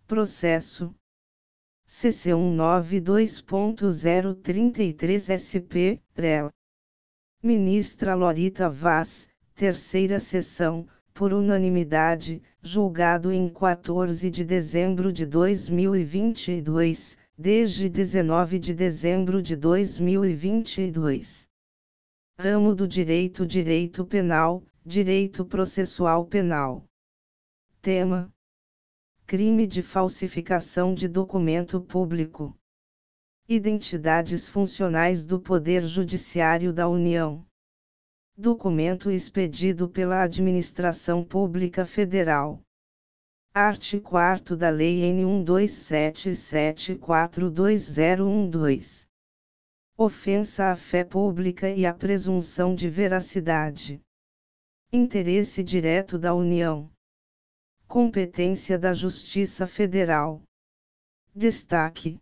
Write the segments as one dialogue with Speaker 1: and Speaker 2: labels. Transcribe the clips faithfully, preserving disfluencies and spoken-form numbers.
Speaker 1: Processo C C cento e noventa e dois ponto zero trinta e três S P, R E L. Ministra Lorita Vaz, terceira sessão, por unanimidade, julgado em quatorze de dezembro de dois mil e vinte e dois, desde dezenove de dezembro de dois mil e vinte e dois. Ramo do Direito Direito Penal, Direito Processual Penal. Tema: crime de falsificação de documento público. Identidades funcionais do Poder Judiciário da União. Documento expedido pela Administração Pública Federal. Art. quarto da Lei N um dois sete sete quatro dois zero um dois. Ofensa à fé pública e à presunção de veracidade. Interesse direto da União. Competência da Justiça Federal. Destaque: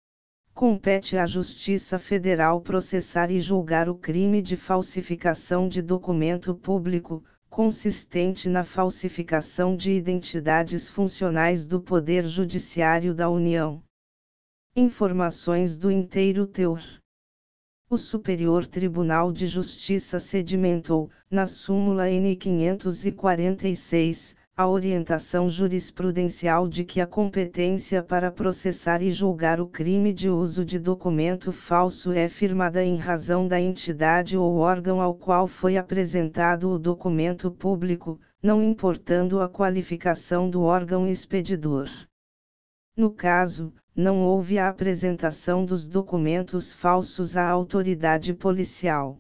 Speaker 1: compete à Justiça Federal processar e julgar o crime de falsificação de documento público, consistente na falsificação de identidades funcionais do Poder Judiciário da União. Informações do inteiro teor. O Superior Tribunal de Justiça sedimentou, na súmula N quinhentos e quarenta e seis, a orientação jurisprudencial de que a competência para processar e julgar o crime de uso de documento falso é firmada em razão da entidade ou órgão ao qual foi apresentado o documento público, não importando a qualificação do órgão expedidor. No caso, não houve a apresentação dos documentos falsos à autoridade policial.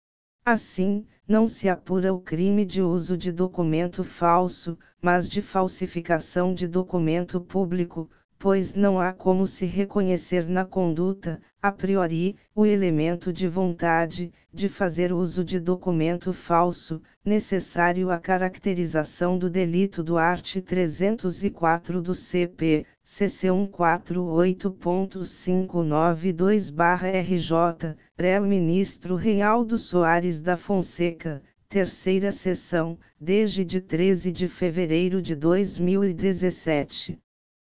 Speaker 1: Assim, não se apura o crime de uso de documento falso, mas de falsificação de documento público, pois não há como se reconhecer na conduta, a priori, o elemento de vontade, de fazer uso de documento falso, necessário à caracterização do delito do art. trezentos e quatro do C P, C C cento e quarenta e oito ponto quinhentos e noventa e dois barra R J, R E L Ministro Reinaldo Soares da Fonseca, terceira sessão, desde de treze de fevereiro de dois mil e dezessete.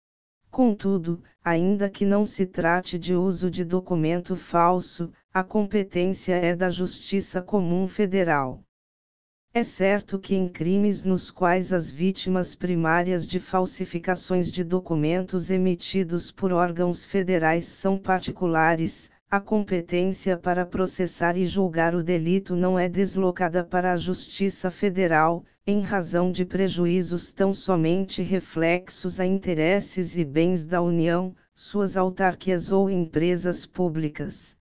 Speaker 1: Contudo, ainda que não se trate de uso de documento falso, a competência é da Justiça Comum Federal. É certo que em crimes nos quais as vítimas primárias de falsificações de documentos emitidos por órgãos federais são particulares, a competência para processar e julgar o delito não é deslocada para a Justiça Federal, em razão de prejuízos tão somente reflexos a interesses e bens da União, suas autarquias ou empresas públicas.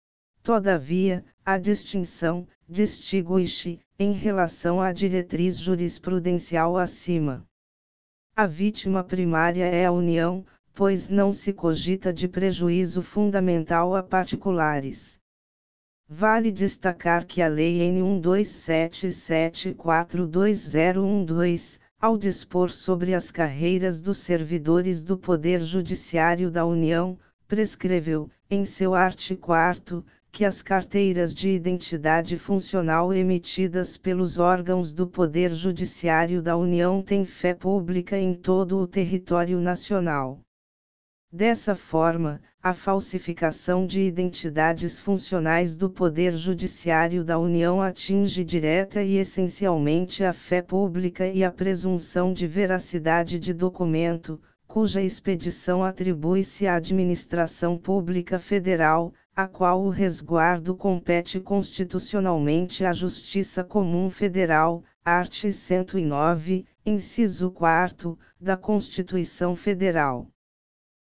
Speaker 1: Todavia, a distinção, distingue-se, em relação à diretriz jurisprudencial acima. A vítima primária é a União, pois não se cogita de prejuízo fundamental a particulares. Vale destacar que a Lei N um dois sete sete quatro dois zero um dois, ao dispor sobre as carreiras dos servidores do Poder Judiciário da União, prescreveu, em seu artigo quarto, que as carteiras de identidade funcional emitidas pelos órgãos do Poder Judiciário da União têm fé pública em todo o território nacional. Dessa forma, a falsificação de identidades funcionais do Poder Judiciário da União atinge direta e essencialmente a fé pública e a presunção de veracidade de documento, cuja expedição atribui-se à Administração Pública Federal, a qual o resguardo compete constitucionalmente à Justiça Comum Federal, art. cento e nove, inciso quarto, da Constituição Federal.